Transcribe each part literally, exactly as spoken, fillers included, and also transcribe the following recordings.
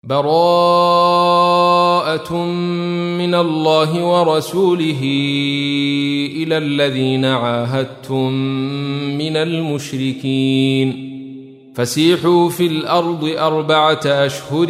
براءة من الله ورسوله إلى الذين عاهدتم من المشركين فسيحوا في الأرض أربعة أشهر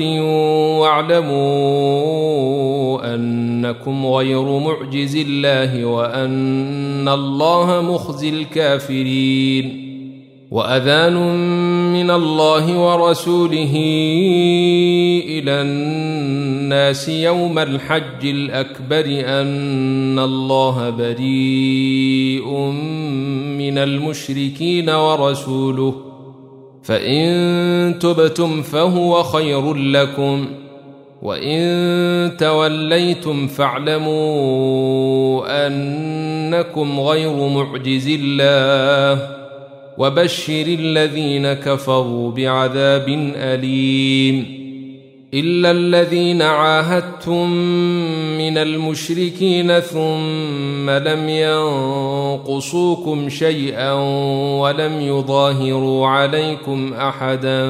واعلموا أنكم غير معجز الله وأن الله مخزي الكافرين وأذان من الله ورسوله إلى الناس يوم الحج الأكبر أن الله بريء من المشركين ورسوله فإن تبتم فهو خير لكم وإن توليتم فاعلموا أنكم غير معجز الله وبشر الذين كفروا بعذاب أليم إلا الذين عاهدتم من المشركين ثم لم ينقصوكم شيئا ولم يظاهروا عليكم أحدا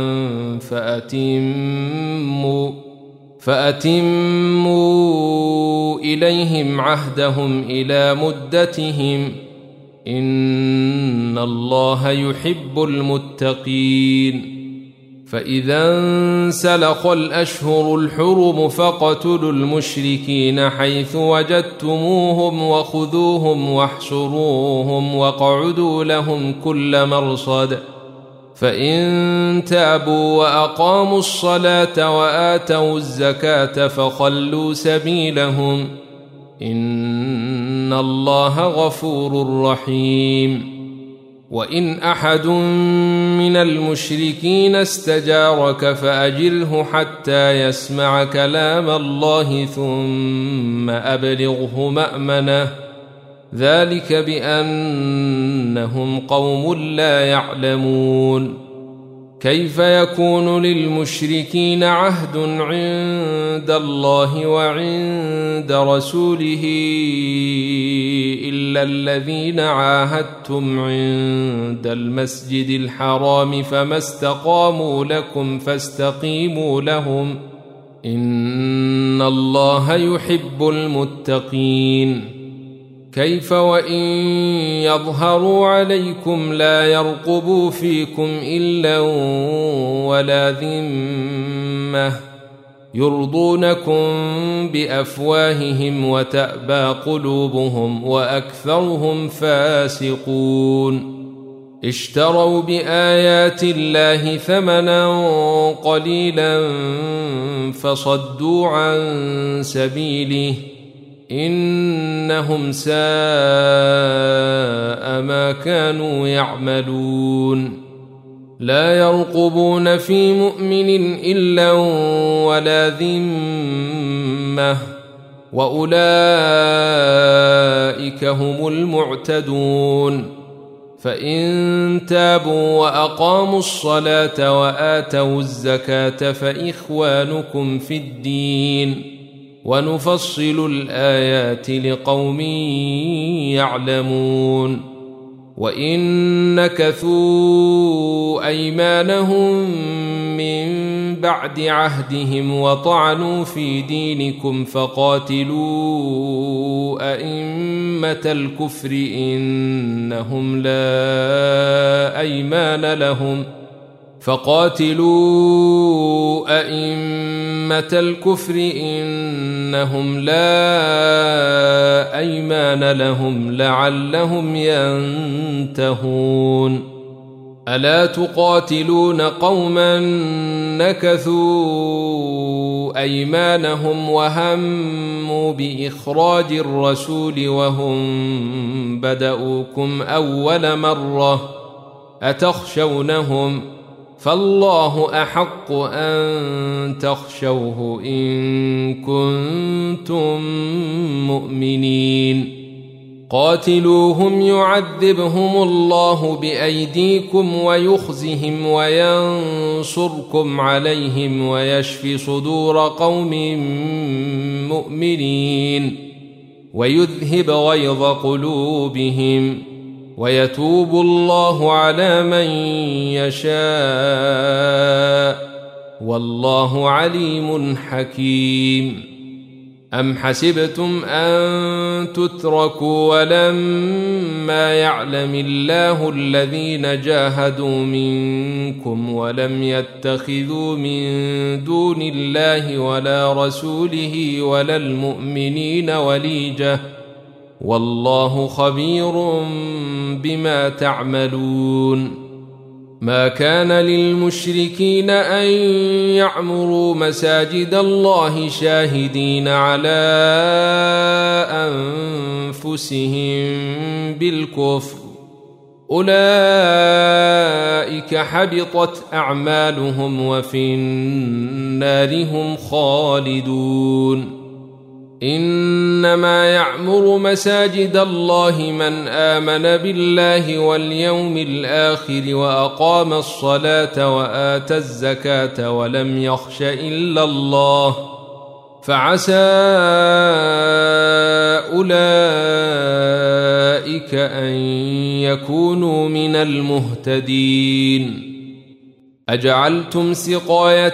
فأتموا فأتموا إليهم عهدهم إلى مدتهم إن الله يحب المتقين فإذا انسلخ الأشهر الحرم فاقتلوا المشركين حيث وجدتموهم وخذوهم واحصروهم واقعدوا لهم كل مرصد فإن تابوا وأقاموا الصلاة وآتوا الزكاة فخلوا سبيلهم إن الله غفور رحيم وإن أحد من المشركين استجارك فأجره حتى يسمع كلام الله ثم أبلغه مأمنه ذلك بأنهم قوم لا يعلمون كيف يكون للمشركين عهد عند الله وعند رسوله إلا الذين عاهدتم عند المسجد الحرام فما استقاموا لكم فاستقيموا لهم إن الله يحب المتقين كيف وإن يظهروا عليكم لا يرقبوا فيكم إلا ولا ذمة يرضونكم بأفواههم وتأبى قلوبهم وأكثرهم فاسقون اشتروا بآيات الله ثمنا قليلا فصدوا عن سبيله إنهم ساء ما كانوا يعملون لا يرقبون في مؤمن إلا ولا ذمة وأولئك هم المعتدون فإن تابوا وأقاموا الصلاة وآتوا الزكاة فإخوانكم في الدين ونفصل الآيات لقوم يعلمون وإن نكثوا أيمانهم من بعد عهدهم وطعنوا في دينكم فقاتلوا أئمة الكفر إنهم لا أيمان لهم فقاتلوا أئمة الكفر إنهم لا أيمان لهم لعلهم ينتهون ألا تقاتلون قوما نكثوا أيمانهم وهموا بإخراج الرسول وهم بدأوكم أول مرة أتخشونهم فالله أحق أن تخشوه إن كنتم مؤمنين قاتلوهم يعذبهم الله بأيديكم ويخزهم وينصركم عليهم ويشفي صدور قوم مؤمنين ويذهب غيظ قلوبهم ويتوب الله على من يشاء والله عليم حكيم. أم حسبتم أن تتركوا ولما يعلم الله الذين جاهدوا منكم ولم يتخذوا من دون الله ولا رسوله ولا المؤمنين وليجة والله خبير بما تعملون. ما كان للمشركين أن يعمروا مساجد الله شاهدين على أنفسهم بالكفر أولئك حبطت أعمالهم وفي النار هم خالدون. إنما يعمر مساجد الله من آمن بالله واليوم الآخر وأقام الصلاة وآتى الزكاة ولم يخش إلا الله فعسى أولئك أن يكونوا من المهتدين. أجعلتم سقاية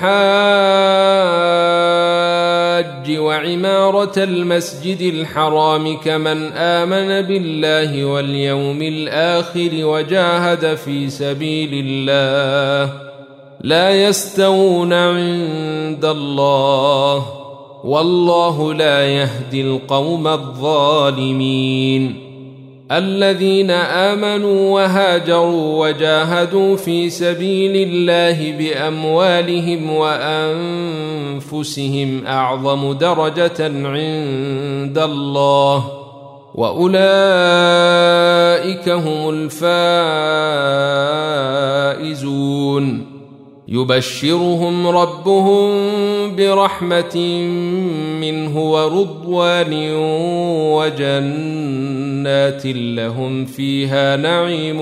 الحاج وعمارة المسجد الحرام كمن آمن بالله واليوم الآخر وجاهد في سبيل الله لا يستوون عند الله والله لا يهدي القوم الظالمين. الذين آمنوا وهاجروا وجاهدوا في سبيل الله بأموالهم وأنفسهم أعظم درجة عند الله وأولئك هم الفائزون. يبشرهم ربهم برحمة منه ورضوان وجنات لهم فيها نعيم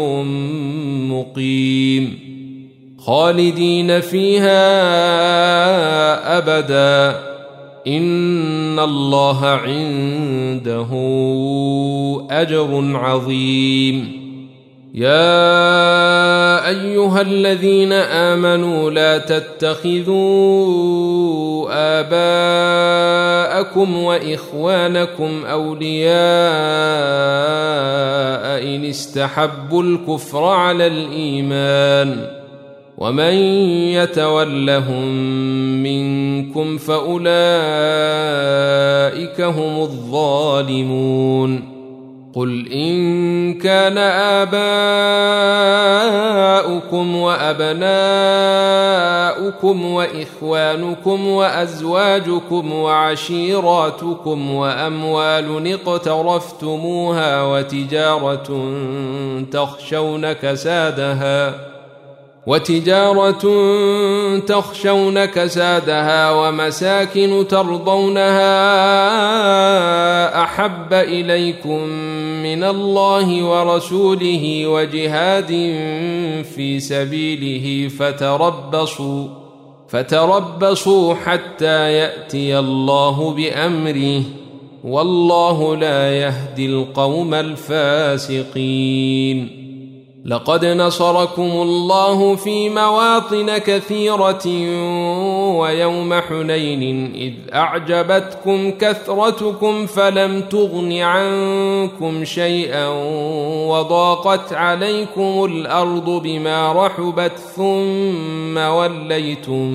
مقيم خالدين فيها أبدا إن الله عنده أجر عظيم. يا أيها الذين آمنوا لا تتخذوا آباءكم وإخوانكم أولياء إن استحبوا الكفر على الإيمان ومن يتولهم منكم فأولئك هم الظالمون. قل إن كان آباؤكم وأبناؤكم وإخوانكم وأزواجكم وعشيراتكم وأموال اقترفتموها وتجارة تخشون كسادها وتجارة تخشون كسادها ومساكن ترضونها أحب إليكم من الله ورسوله وجهاد في سبيله فتربصوا فتربصوا حتى يأتي الله بأمره والله لا يهدي القوم الفاسقين. لقد نصركم الله في مواطن كثيرة ويوم حنين إذ أعجبتكم كثرتكم فلم تغن عنكم شيئا وضاقت عليكم الأرض بما رحبت ثم وليتم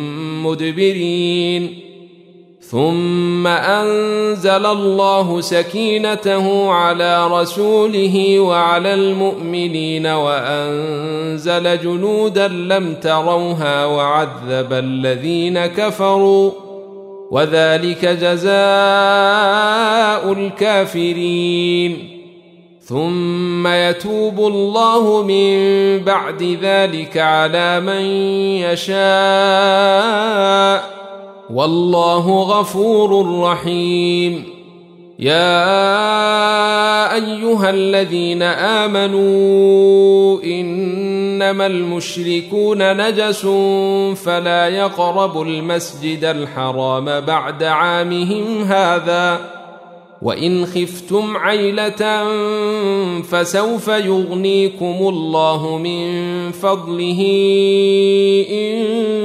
مدبرين ثم أنزل الله سكينته على رسوله وعلى المؤمنين وأنزل جنودا لم تروها وعذب الذين كفروا وذلك جزاء الكافرين. ثم يتوب الله من بعد ذلك على من يشاء والله غفور رحيم. يا أيها الذين آمنوا إنما المشركون نجس فلا يقربوا المسجد الحرام بعد عامهم هذا وإن خفتم عيلة فسوف يغنيكم الله من فضله إن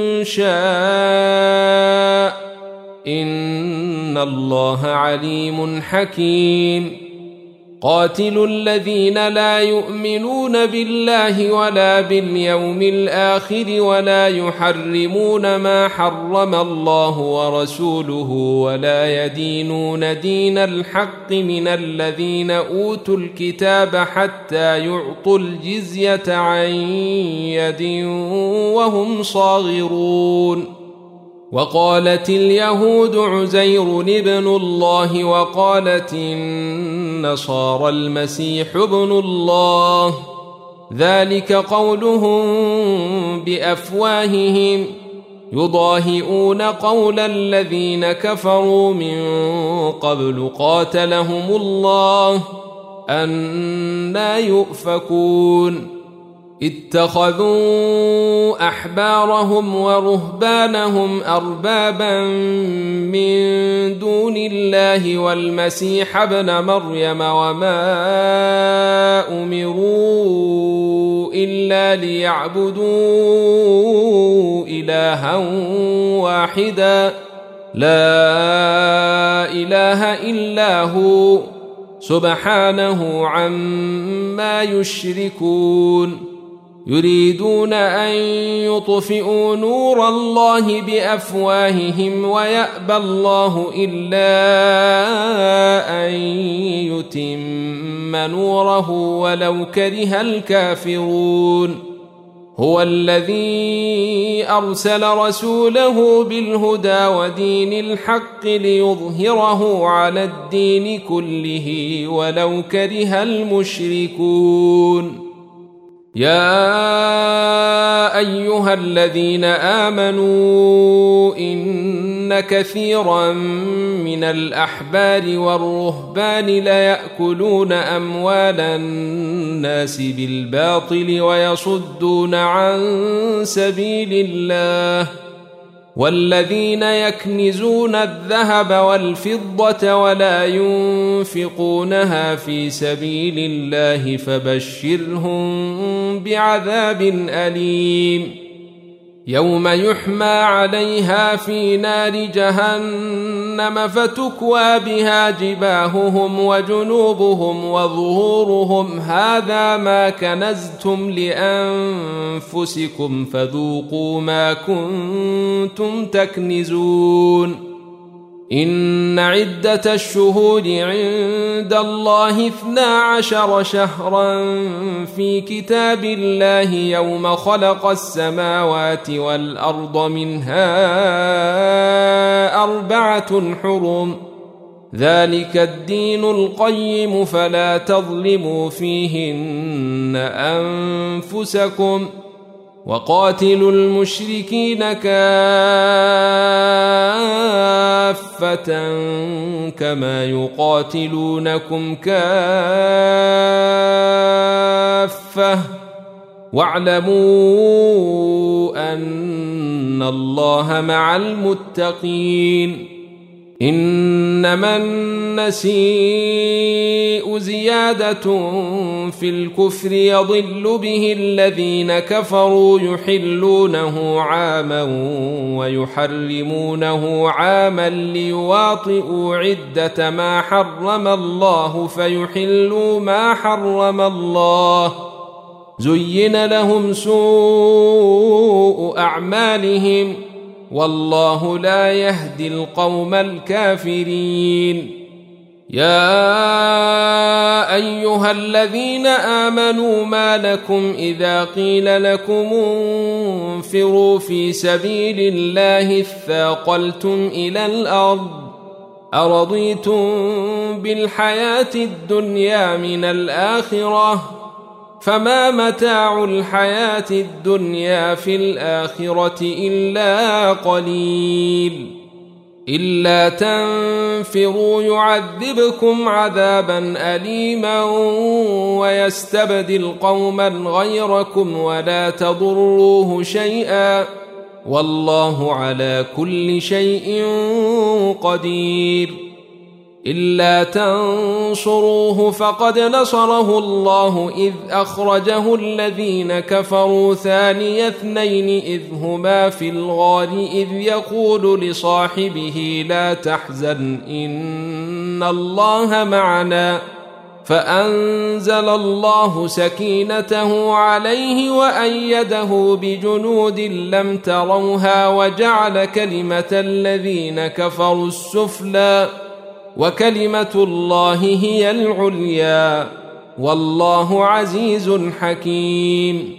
شاء إن الله عليم حكيم قاتلوا الذين لا يؤمنون بالله ولا باليوم الآخر ولا يحرمون ما حرم الله ورسوله ولا يدينون دين الحق من الذين أوتوا الكتاب حتى يعطوا الجزية عن يد وهم صاغرون وقالت اليهود عزير ابن الله وقالت النصارى المسيح ابن الله ذلك قولهم بأفواههم يضاهئون قول الذين كفروا من قبل قاتلهم الله أنى يؤفكون اتخذوا أحبارهم ورهبانهم أربابا من دون الله والمسيح ابن مريم وما أمروا إلا ليعبدوا إلها واحدا لا إله إلا هو سبحانه عما يشركون يريدون أن يطفئوا نور الله بأفواههم ويأبى الله إلا أن يتم نوره ولو كره الكافرون هو الذي أرسل رسوله بالهدى ودين الحق ليظهره على الدين كله ولو كره المشركون يا أيها الذين آمنوا إن كثيرا من الأحبار والرهبان ليأكلون أموال الناس بالباطل ويصدون عن سبيل الله والذين يكنزون الذهب والفضة ولا ينفقونها في سبيل الله فبشرهم بعذاب أليم يوم يحمى عليها في نار جهنم فتكوى بها جباههم وجنوبهم وظهورهم هذا ما كنزتم لأنفسكم فذوقوا ما كنتم تكنزون إن عدة الشهور عند الله اثنا عشر شهرا في كتاب الله يوم خلق السماوات والأرض منها أربعة حرم ذلك الدين القيم فلا تظلموا فيهن أنفسكم وقاتلوا المشركين كافة كما يقاتلونكم كافة واعلموا أن الله مع المتقين إنما النسيء زيادة في الكفر يضل به الذين كفروا يحلونه عاما ويحرمونه عاما ليواطئوا عدة ما حرم الله فيحلوا ما حرم الله زين لهم سوء أعمالهم والله لا يهدي القوم الكافرين يا أيها الذين آمنوا ما لكم إذا قيل لكم انفروا في سبيل الله اثاقلتم إلى الأرض أرضيتم بالحياة الدنيا من الآخرة فما متاع الحياة الدنيا في الآخرة إلا قليل إلا تنفروا يعذبكم عذابا أليما ويستبدل قوما غيركم ولا تضروه شيئا والله على كل شيء قدير إلا تنصروه فقد نصره الله إذ أخرجه الذين كفروا ثاني اثنين إذ هما في الغار إذ يقول لصاحبه لا تحزن إن الله معنا فأنزل الله سكينته عليه وأيده بجنود لم تروها وجعل كلمة الذين كفروا السفلى وكلمة الله هي العليا والله عزيز حكيم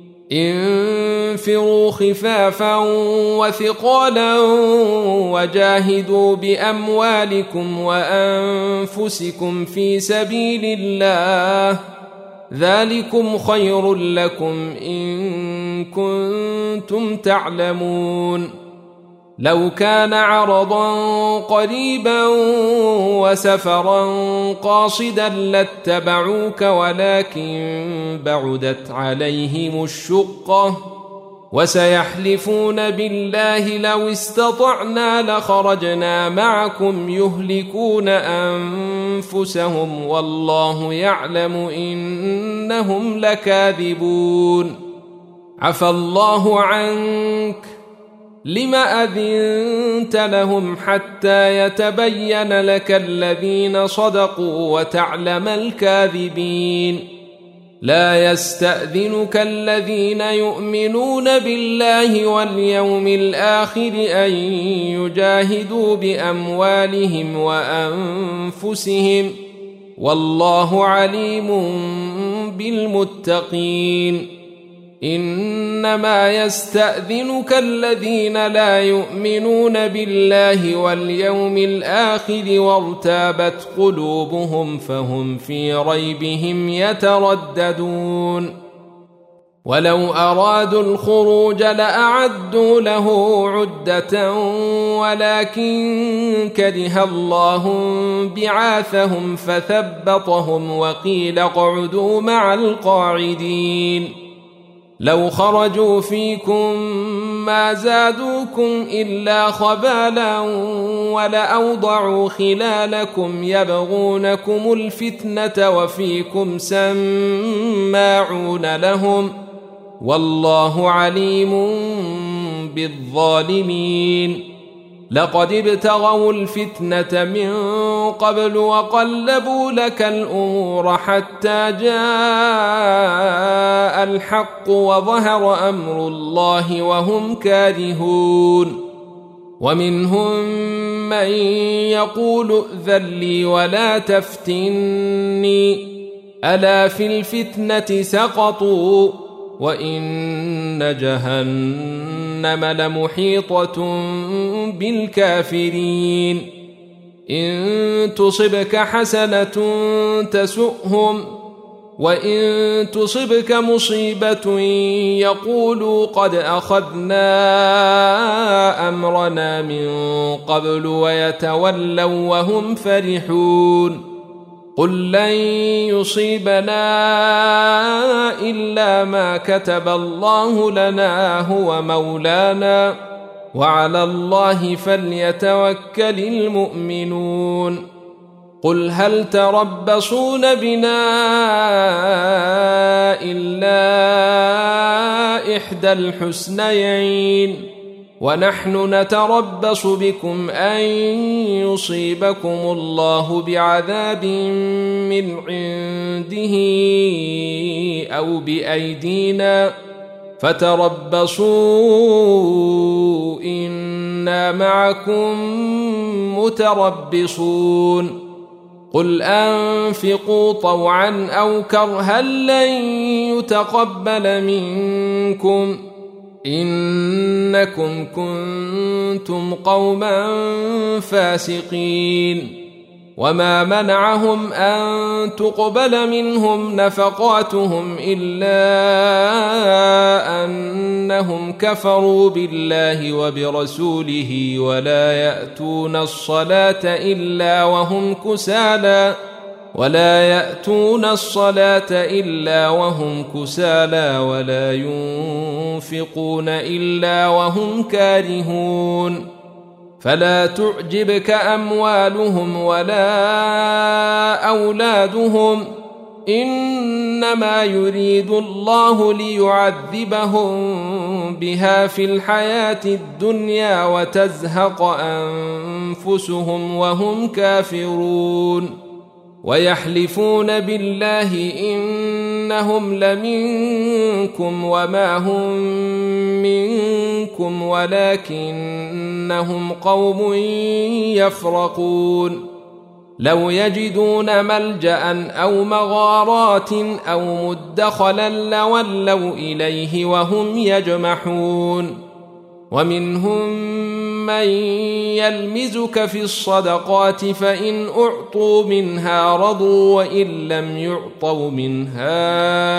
انفروا خفافا وثقالا وجاهدوا بأموالكم وأنفسكم في سبيل الله ذلكم خير لكم إن كنتم تعلمون لو كان عرضا قريبا وسفرا قاصدا لاتبعوك ولكن بعدت عليهم الشقة وسيحلفون بالله لو استطعنا لخرجنا معكم يهلكون أنفسهم والله يعلم إنهم لكاذبون عفى الله عنك لم أذنت لهم حتى يتبين لك الذين صدقوا وتعلم الكاذبين لا يستأذنك الذين يؤمنون بالله واليوم الآخر أن يجاهدوا بأموالهم وأنفسهم والله عليم بالمتقين إنما يستأذنك الذين لا يؤمنون بالله واليوم الآخر وارتابت قلوبهم فهم في ريبهم يترددون ولو أرادوا الخروج لأعدوا له عدة ولكن كره الله بعاثهم فثبطهم وقيل اقعدوا مع القاعدين لو خرجوا فيكم ما زادوكم إلا خبالا ولأوضعوا خلالكم يبغونكم الفتنة وفيكم سماعون لهم والله عليم بالظالمين لقد ابتغوا الفتنة من قبل وقلبوا لك الأمور حتى جاء الحق وظهر أمر الله وهم كارهون ومنهم من يقول ائذن لي ولا تفتني ألا في الفتنة سقطوا وإن جهنم لمحيطة بالكافرين إن تصبك حسنة تسؤهم وإن تصبك مصيبة يقولوا قد أخذنا أمرنا من قبل ويتولوا وهم فرحون قل لن يصيبنا إلا ما كتب الله لنا هو مولانا وعلى الله فليتوكل المؤمنون قل هل تربصون بنا إلا إحدى الحسنيين ونحن نتربص بكم أن يصيبكم الله بعذاب من عنده أو بأيدينا فتربصوا إنا معكم متربصون قل أنفقوا طوعا أو كرها لن يتقبل منكم إنكم كنتم قوما فاسقين وما منعهم أن تقبل منهم نفقاتهم إلا أنهم كفروا بالله وبرسوله ولا يأتون الصلاة إلا وهم كسالى ولا يأتون الصلاة إلا وهم كسالى ولا ينفقون إلا وهم كارهون فلا تعجبك أموالهم ولا أولادهم، إنما يريد الله ليعذبهم بها في الحياة الدنيا وتزهق أنفسهم وهم كافرون. ويحلفون بالله إنهم لمنكم وما هم منكم ولكنهم قوم يفرقون. لو يجدون ملجأ أو مغارات أو مدخلا لولوا إليه وهم يجمحون. ومنهم من يلمزك في الصدقات فإن أعطوا منها رضوا وإن لم يعطوا منها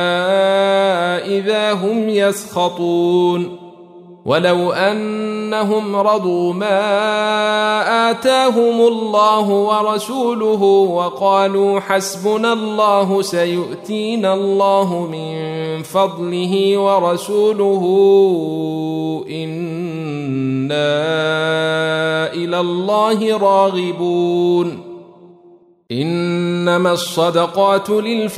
إذا هم يسخطون. ولو أنهم رضوا ما آتاهم الله ورسوله وقالوا حسبنا الله سيؤتينا الله من فضله ورسوله إنا إلى الله راغبون. إنما الصدقات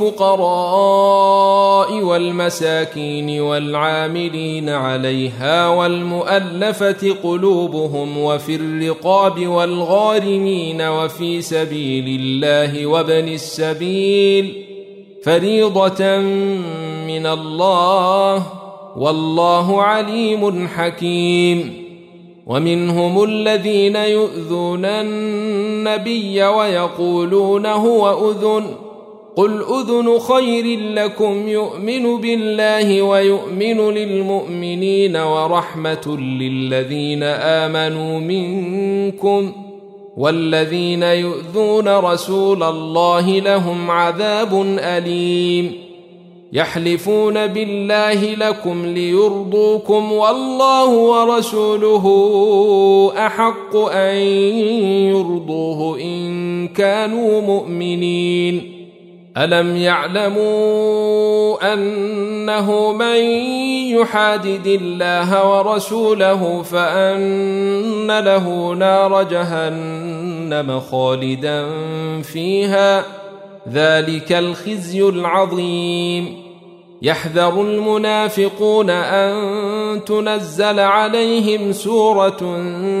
للفقراء والمساكين والعاملين عليها والمؤلفة قلوبهم وفي الرقاب والغارمين وفي سبيل الله وابن السبيل فريضة من الله والله عليم حكيم. ومنهم الذين يؤذون النبي ويقولون هو أذن، قل أذن خير لكم يؤمن بالله ويؤمن للمؤمنين ورحمة للذين آمنوا منكم، والذين يؤذون رسول الله لهم عذاب أليم. يحلفون بالله لكم ليرضوكم والله ورسوله أحق أن يرضوه إن كانوا مؤمنين. ألم يعلموا أنه من يحادد الله ورسوله فأن له نار جهنم خالدا فيها، ذلك الخزي العظيم. يحذر المنافقون أن تنزل عليهم سورة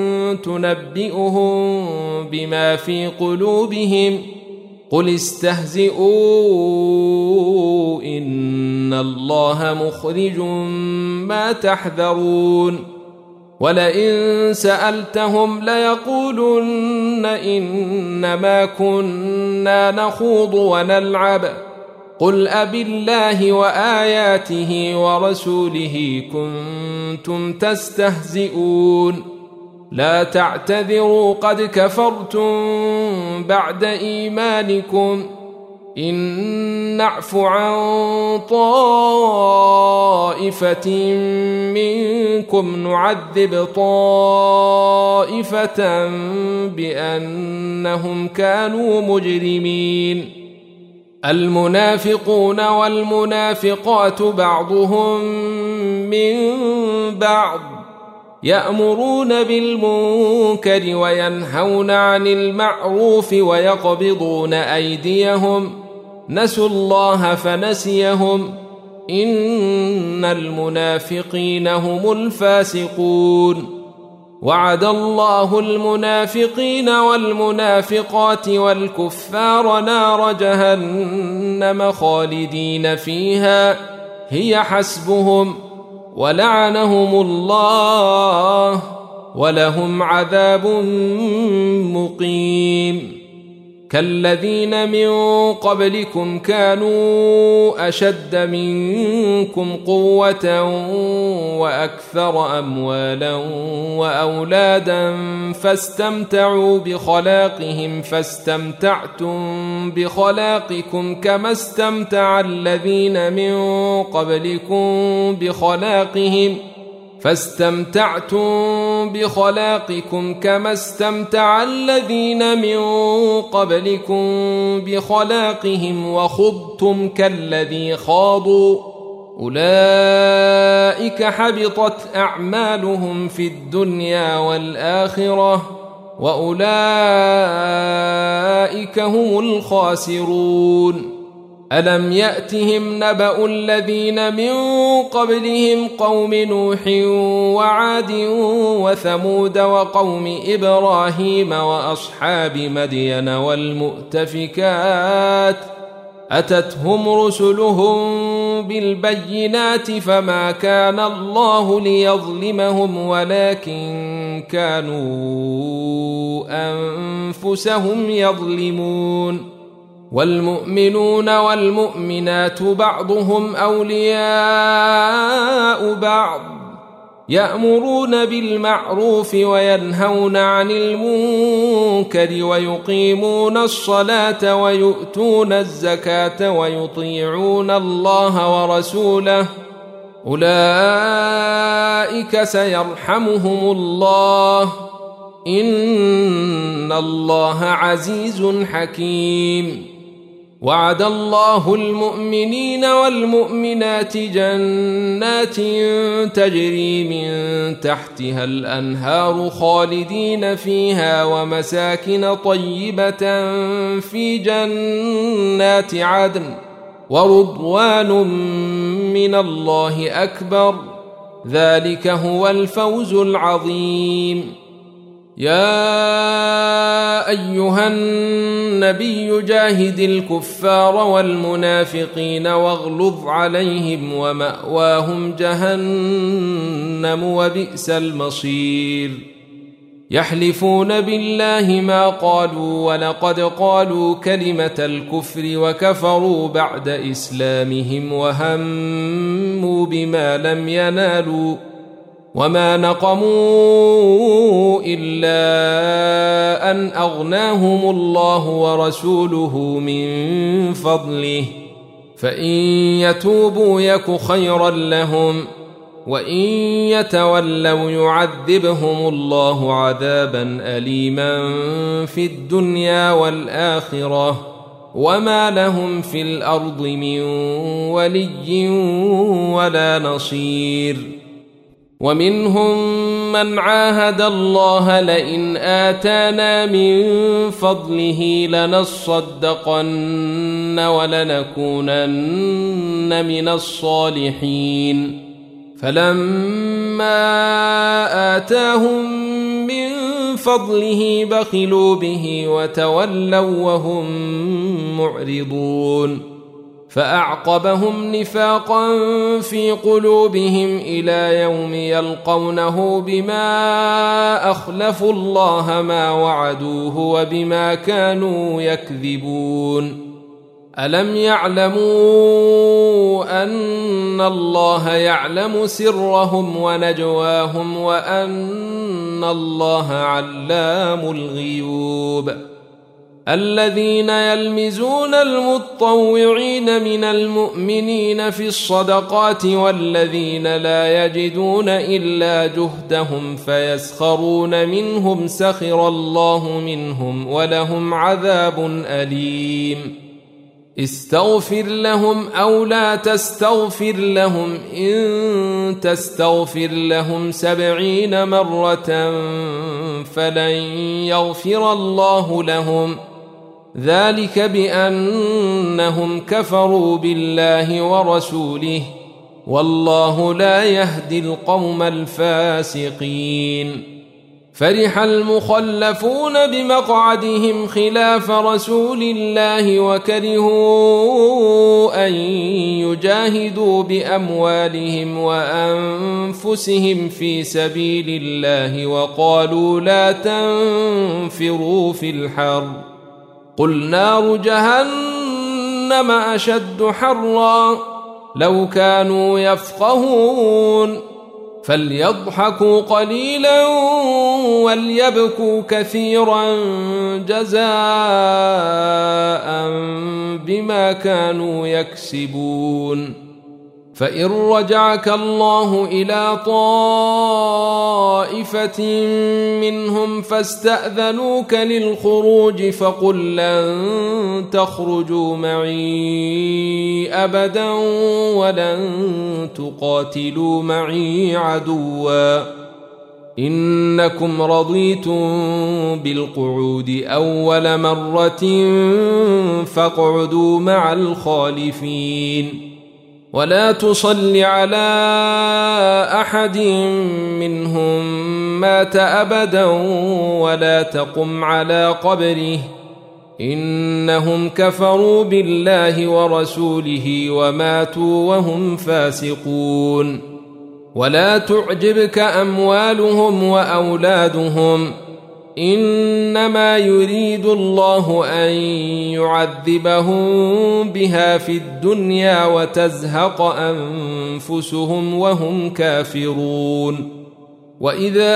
تنبئهم بما في قلوبهم، قل استهزئوا إن الله مخرج ما تحذرون. ولئن سألتهم ليقولن إنما كنا نخوض ونلعب، قل أبالله وآياته ورسوله كنتم تستهزئون. لا تعتذروا قد كفرتم بعد إيمانكم، إن نعف عن طائفة منكم نعذب طائفة بأنهم كانوا مجرمين. المنافقون والمنافقات بعضهم من بعض، يأمرون بالمنكر وينهون عن المعروف ويقبضون أيديهم، نسوا الله فنسيهم، إن المنافقين هم الفاسقون. وعد الله المنافقين والمنافقات والكفار نار جهنم خالدين فيها هي حسبهم، ولعنهم الله ولهم عذاب مقيم. كالذين من قبلكم كانوا أشد منكم قوة وأكثر أموالا وأولادا فاستمتعوا بخلاقهم فاستمتعتم بخلاقكم كما استمتع الذين من قبلكم بخلاقهم فاستمتعتم بخلاقكم كما استمتع الذين من قبلكم بخلاقهم وخضتم كالذي خاضوا أولئك حبطت أعمالهم في الدنيا والآخرة وأولئك هم الخاسرون. ألم يأتهم نبأ الذين من قبلهم قوم نوح وعاد وثمود وقوم إبراهيم وأصحاب مدين والمؤتفكات أتتهم رسلهم بالبينات فما كان الله ليظلمهم ولكن كانوا أنفسهم يظلمون. والمؤمنون والمؤمنات بعضهم أولياء بعض يأمرون بالمعروف وينهون عن المنكر ويقيمون الصلاة ويؤتون الزكاة ويطيعون الله ورسوله أولئك سيرحمهم الله إن الله عزيز حكيم. وعد الله المؤمنين والمؤمنات جنات تجري من تحتها الأنهار خالدين فيها ومساكن طيبة في جنات عدن ورضوان من الله أكبر ذلك هو الفوز العظيم. يا أيها النبي جاهد الكفار والمنافقين واغلظ عليهم ومأواهم جهنم وبئس المصير. يحلفون بالله ما قالوا ولقد قالوا كلمة الكفر وكفروا بعد إسلامهم وهموا بما لم ينالوا وما نقموا إلا أن أغناهم الله ورسوله من فضله فإن يتوبوا يك خيرا لهم وإن يتولوا يعذبهم الله عذابا أليما في الدنيا والآخرة وما لهم في الأرض من ولي ولا نصير. ومنهم من عاهد الله لئن آتانا من فضله لنصدقن ولنكونن من الصالحين فلما آتاهم من فضله بخلوا به وتولوا وهم معرضون فأعقبهم نفاقا في قلوبهم إلى يوم يلقونه بما أخلفوا الله ما وعدوه وبما كانوا يكذبون. ألم يعلموا أن الله يعلم سرهم ونجواهم وأن الله علام الغيوب. الذين يلمزون المتطوعين من المؤمنين في الصدقات والذين لا يجدون إلا جهدهم فيسخرون منهم سخر الله منهم ولهم عذاب أليم. استغفر لهم أو لا تستغفر لهم إن تستغفر لهم سبعين مرة فلن يغفر الله لهم ذلك بأنهم كفروا بالله ورسوله والله لا يهدي القوم الفاسقين. فرح المخلفون بمقعدهم خلاف رسول الله وكرهوا أن يجاهدوا بأموالهم وأنفسهم في سبيل الله وقالوا لا تنفروا في الحر قل نار جهنم أشد حرا لو كانوا يفقهون فليضحكوا قليلا وليبكوا كثيرا جزاء بما كانوا يكسبون. فإن رجعك الله إلى طائفة منهم فاستأذنوك للخروج فقل لن تخرجوا معي أبدا ولن تقاتلوا معي عدوا إنكم رضيتم بالقعود أول مرة فاقعدوا مع الخالفين ولا تصل على أحد منهم مات أبدا ولا تقم على قبره إنهم كفروا بالله ورسوله وماتوا وهم فاسقون ولا تعجبك أموالهم وأولادهم إنما يريد الله أن يعذبهم بها في الدنيا وتزهق أنفسهم وهم كافرون وإذا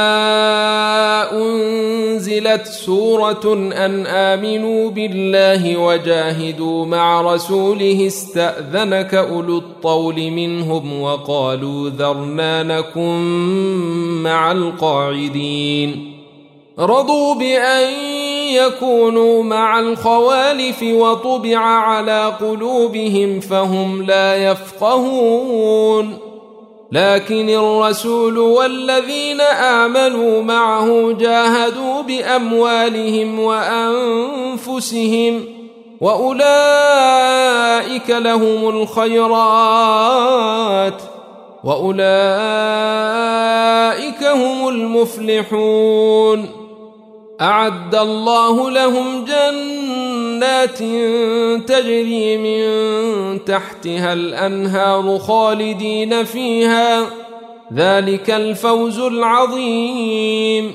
أنزلت سورة أن آمنوا بالله وجاهدوا مع رسوله استأذنك أولو الطول منهم وقالوا ذرنا نكن مع القاعدين رضوا بأن يكونوا مع الخوالف وطبع على قلوبهم فهم لا يفقهون لكن الرسول والذين آمنوا معه جاهدوا بأموالهم وأنفسهم وأولئك لهم الخيرات وأولئك هم المفلحون أعد الله لهم جنات تجري من تحتها الأنهار خالدين فيها ذلك الفوز العظيم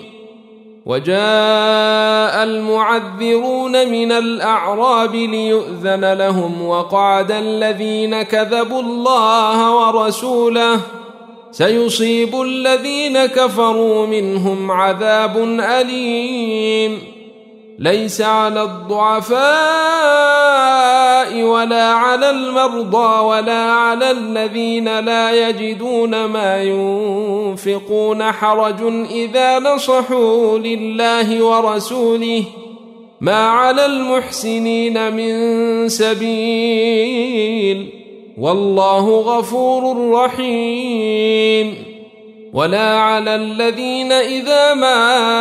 وجاء المعذرون من الأعراب ليؤذن لهم وقعد الذين كذبوا الله ورسوله سيصيب الذين كفروا منهم عذاب أليم ليس على الضعفاء ولا على المرضى ولا على الذين لا يجدون ما ينفقون حرج إذا نصحوا لله ورسوله ما على المحسنين من سبيل والله غفور رحيم ولا على الذين إذا ما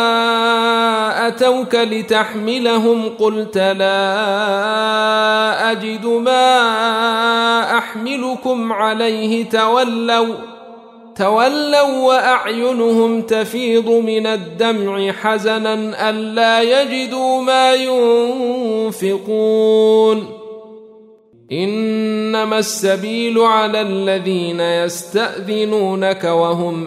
أتوك لتحملهم قلت لا أجد ما أحملكم عليه تولوا تولوا وأعينهم تفيض من الدمع حزنا ألا يجدوا ما ينفقون إنما السبيل على الذين يستأذنونك وهم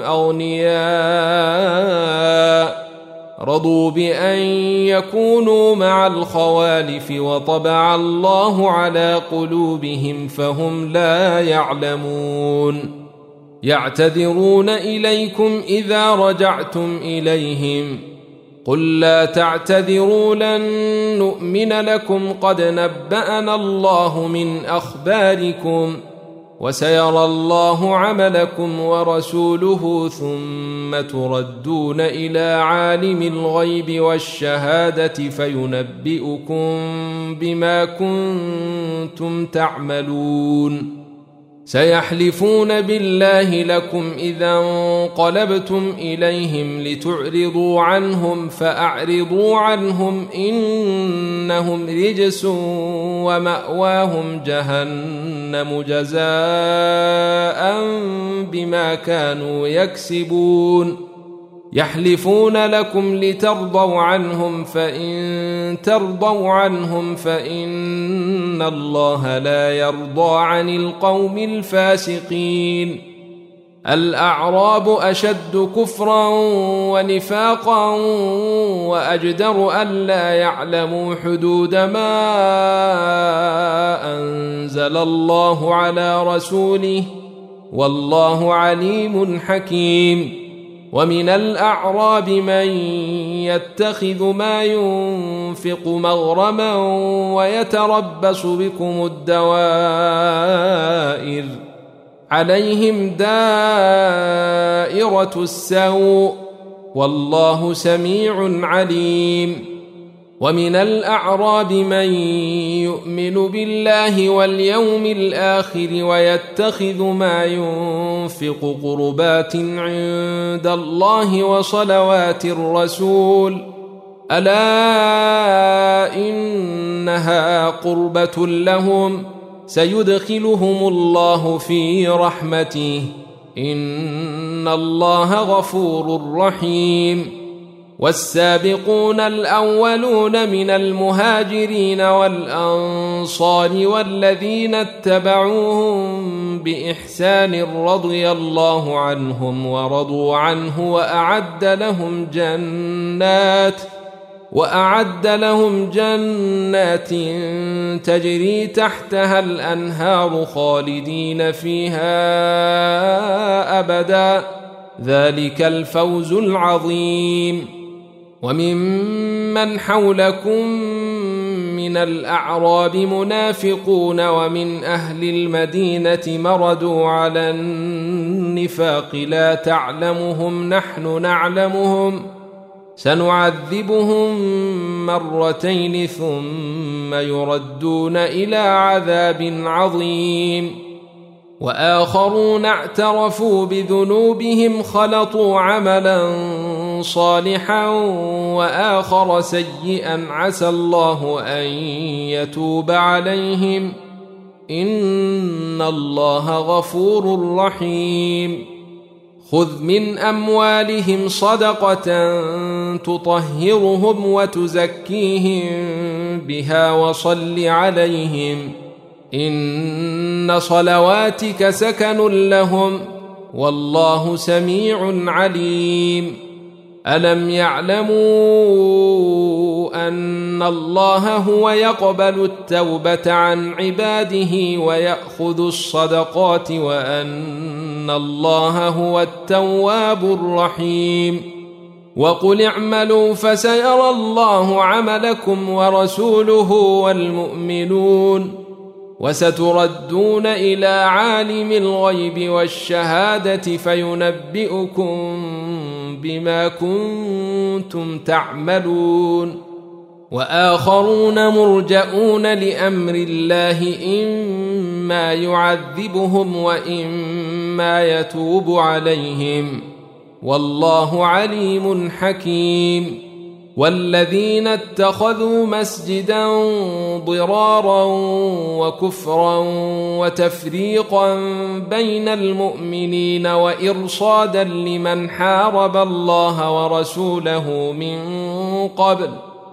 أغنياء رضوا بأن يكونوا مع الخوالف وطبع الله على قلوبهم فهم لا يعلمون يعتذرون إليكم إذا رجعتم إليهم قل لا تعتذروا لن نؤمن لكم قد نبأنا الله من أخباركم وسيرى الله عملكم ورسوله ثم تردون إلى عالم الغيب والشهادة فينبئكم بما كنتم تعملون سيحلفون بالله لكم إذا انقلبتم إليهم لتعرضوا عنهم فأعرضوا عنهم إنهم رجس ومأواهم جهنم جزاء بما كانوا يكسبون يحلفون لكم لترضوا عنهم فإن ترضوا عنهم فإن الله لا يرضى عن القوم الفاسقين الأعراب أشد كفرا ونفاقا وأجدر ألا يعلموا حدود ما أنزل الله على رسوله والله عليم حكيم ومن الأعراب من يتخذ ما ينفق مغرما ويتربص بكم الدوائر عليهم دائرة السوء والله سميع عليم. ومن الأعراب من يؤمن بالله واليوم الآخر ويتخذ ما ينفق قربات عند الله وصلوات الرسول ألا إنها قربة لهم سيدخلهم الله في رحمته إن الله غفور رحيم. والسابقون الأولون من المهاجرين والأنصار والذين اتبعوهم بإحسان رضي الله عنهم ورضوا عنه وأعد لهم جنات وأعد لهم جنات تجري تحتها الأنهار خالدين فيها أبدا ذلك الفوز العظيم. وممن حولكم من الأعراب منافقون ومن أهل المدينة مردوا على النفاق لا تعلمهم نحن نعلمهم سنعذبهم مرتين ثم يردون إلى عذاب عظيم. وآخرون اعترفوا بذنوبهم خلطوا عملا صالحا وآخر سيئا عسى الله أن يتوب عليهم إن الله غفور رحيم. خذ من أموالهم صدقة تطهرهم وتزكيهم بها وصل عليهم إن صلواتك سكن لهم والله سميع عليم. ألم يعلموا أن الله هو يقبل التوبة عن عباده ويأخذ الصدقات وأن الله هو التواب الرحيم. وقل اعملوا فسيرى الله عملكم ورسوله والمؤمنون وستردون إلى عالم الغيب والشهادة فينبئكم بما كنتم تعملون. وآخرون مرجئون لأمر الله إما يعذبهم وإما يتوب عليهم والله عليم حكيم. والذين اتخذوا مسجدا ضرارا وكفرا وتفريقا بين المؤمنين وإرصادا لمن حارب الله ورسوله من قبل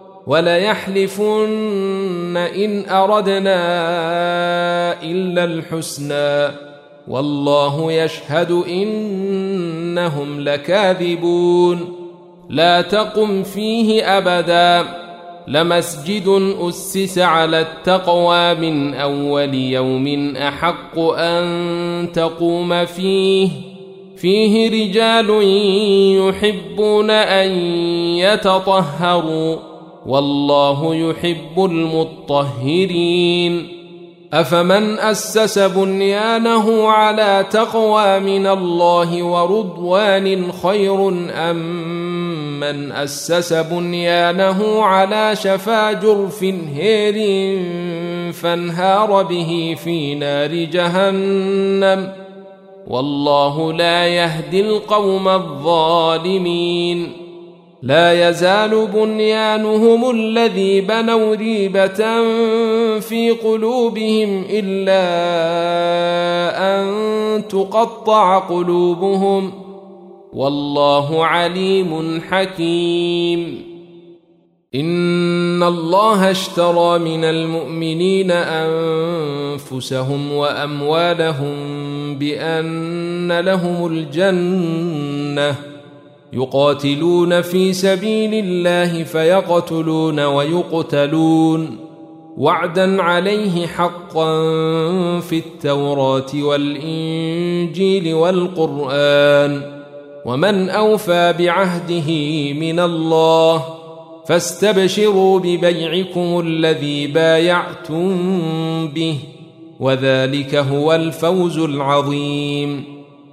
وليحلفن إن أردنا إلا الحسنى والله يشهد إنهم لكاذبون. لا تقم فيه أبدا لمسجد أسس على التقوى من أول يوم أحق أن تقوم فيه فيه رجال يحبون أن يتطهروا والله يحب المطهرين. أفمن أسس بنيانه على تقوى من الله ورضوان خير أم من أسس بنيانه على شفا جرف هير فانهار به في نار جهنم والله لا يهدي القوم الظالمين. لا يزال بنيانهم الذي بنوا ريبة في قلوبهم إلا أن تقطع قلوبهم والله عليم حكيم. إن الله اشترى من المؤمنين أنفسهم وأموالهم بأن لهم الجنة يقاتلون في سبيل الله فيقتلون ويقتلون وعدا عليه حقا في التوراة والإنجيل والقرآن ومن أوفى بعهده من الله فاستبشروا ببيعكم الذي بايعتم به وذلك هو الفوز العظيم.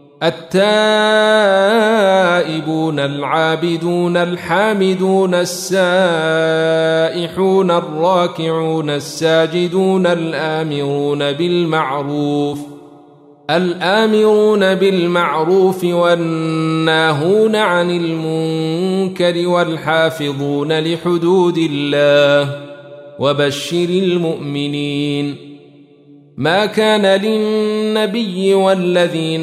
التائبون العابدون الحامدون السائحون الراكعون الساجدون الآمرون بالمعروف الآمرون بالمعروف والناهون عن المنكر والحافظون لحدود الله وبشر المؤمنين. ما كان للنبي والذين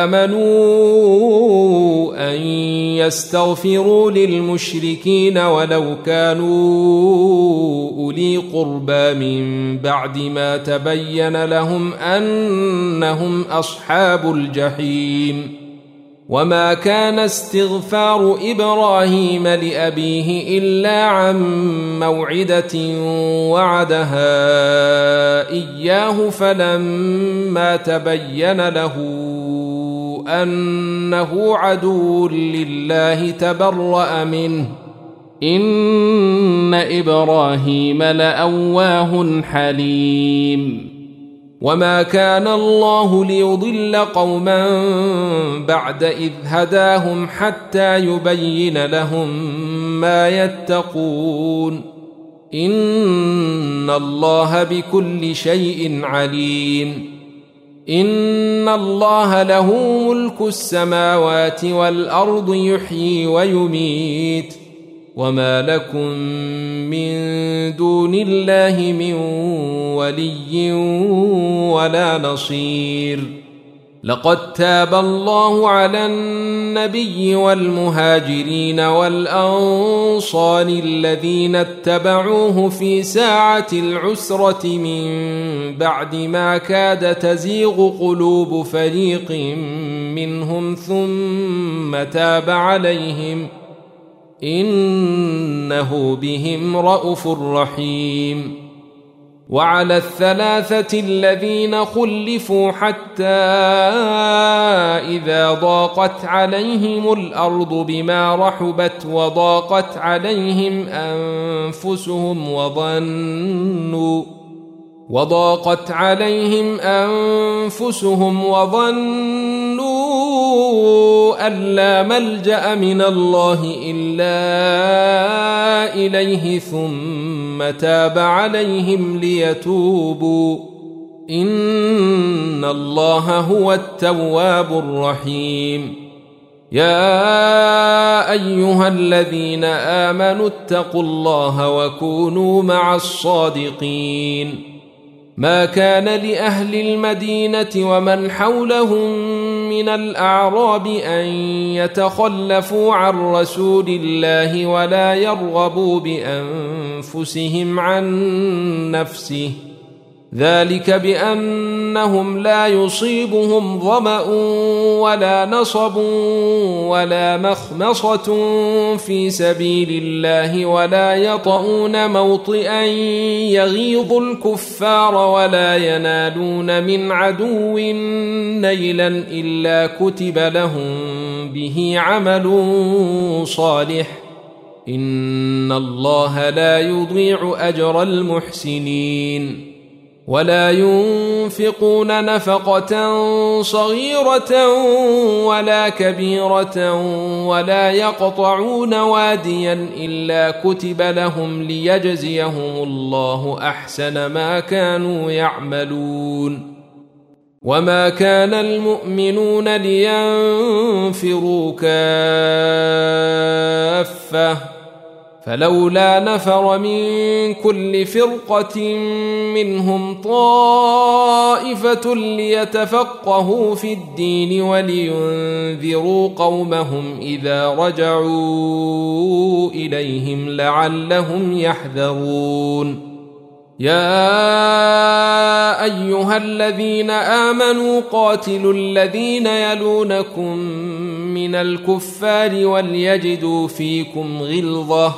آمنوا أن يستغفروا للمشركين ولو كانوا أولي قربى من بعد ما تبين لهم أنهم أصحاب الجحيم. وما كان استغفار إبراهيم لأبيه إلا عن موعدة وعدها إياه فلما تبين له أنه عدو لله تبرأ منه إن إبراهيم لأواه حليم. وما كان الله ليضل قوما بعد إذ هداهم حتى يبين لهم ما يتقون إن الله بكل شيء عليم. إن الله له ملك السماوات والأرض يحيي ويميت وما لكم من دون الله من ولي ولا نصير. لقد تاب الله على النبي والمهاجرين والأنصار الذين اتبعوه في ساعة العسرة من بعد ما كاد تزيغ قلوب فريق منهم ثم تاب عليهم إنه بهم رءوف رحيم. وعلى الثلاثة الذين خلفوا حتى إذا ضاقت عليهم الأرض بما رحبت وضاقت عليهم أنفسهم وظنوا وضاقت عليهم أنفسهم وظنوا أن لا ملجأ من الله إلا إليه ثم تاب عليهم ليتوبوا إن الله هو التواب الرحيم. يا أيها الذين آمنوا اتقوا الله وكونوا مع الصادقين. ما كان لأهل المدينة ومن حولهم من الأعراب أن يتخلفوا عن رسول الله ولا يرغبوا بأنفسهم عن نفسه ذلك بأنهم لا يصيبهم ظمأ ولا نصب ولا مخمصة في سبيل الله ولا يطؤون موطئا يغيظ الكفار ولا ينالون من عدو نيلا إلا كتب لهم به عمل صالح إن الله لا يضيع أجر المحسنين. ولا ينفقون نفقة صغيرة ولا كبيرة ولا يقطعون واديا إلا كتب لهم ليجزيهم الله أحسن ما كانوا يعملون. وما كان المؤمنون لينفروا كافة فلولا نفر من كل فرقة منهم طائفة ليتفقهوا في الدين ولينذروا قومهم إذا رجعوا إليهم لعلهم يحذرون. يا أيها الذين آمنوا قاتلوا الذين يلونكم من الكفار وليجدوا فيكم غلظة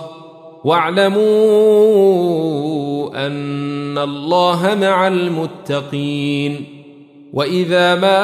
واعلموا أن الله مع المتقين. وإذا ما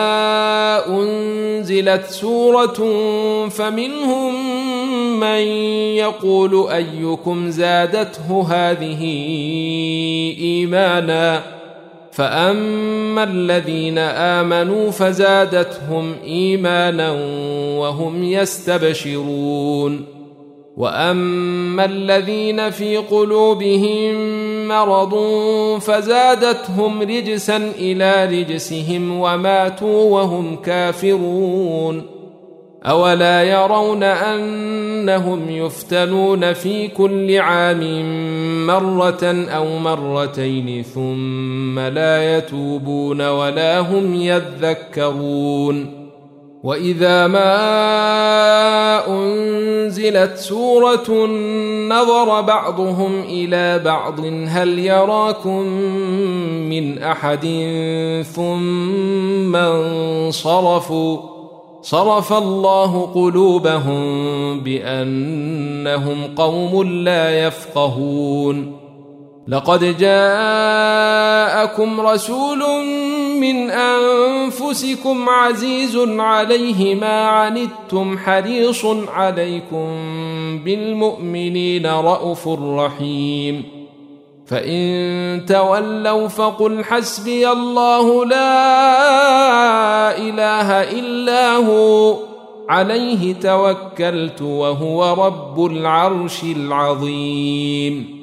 أنزلت سورة فمنهم من يقول أيكم زادته هذه إيمانا فأما الذين آمنوا فزادتهم إيمانا وهم يستبشرون وأما الذين في قلوبهم مرض فزادتهم رجسا إلى رجسهم وماتوا وهم كافرون أولا يرون أنهم يفتنون في كل عام مرة أو مرتين ثم لا يتوبون ولا هم يذكرون وإذا ما أنزلت سورة نظر بعضهم إلى بعض هل يراكم من أحد ثم انصرفوا صرف الله قلوبهم بأنهم قوم لا يفقهون لقد جاءكم رسول من أنفسكم عزيز عليه ما عنتم حريص عليكم بالمؤمنين رءوف رحيم فإن تولوا فقل حسبي الله لا إله إلا هو عليه توكلت وهو رب العرش العظيم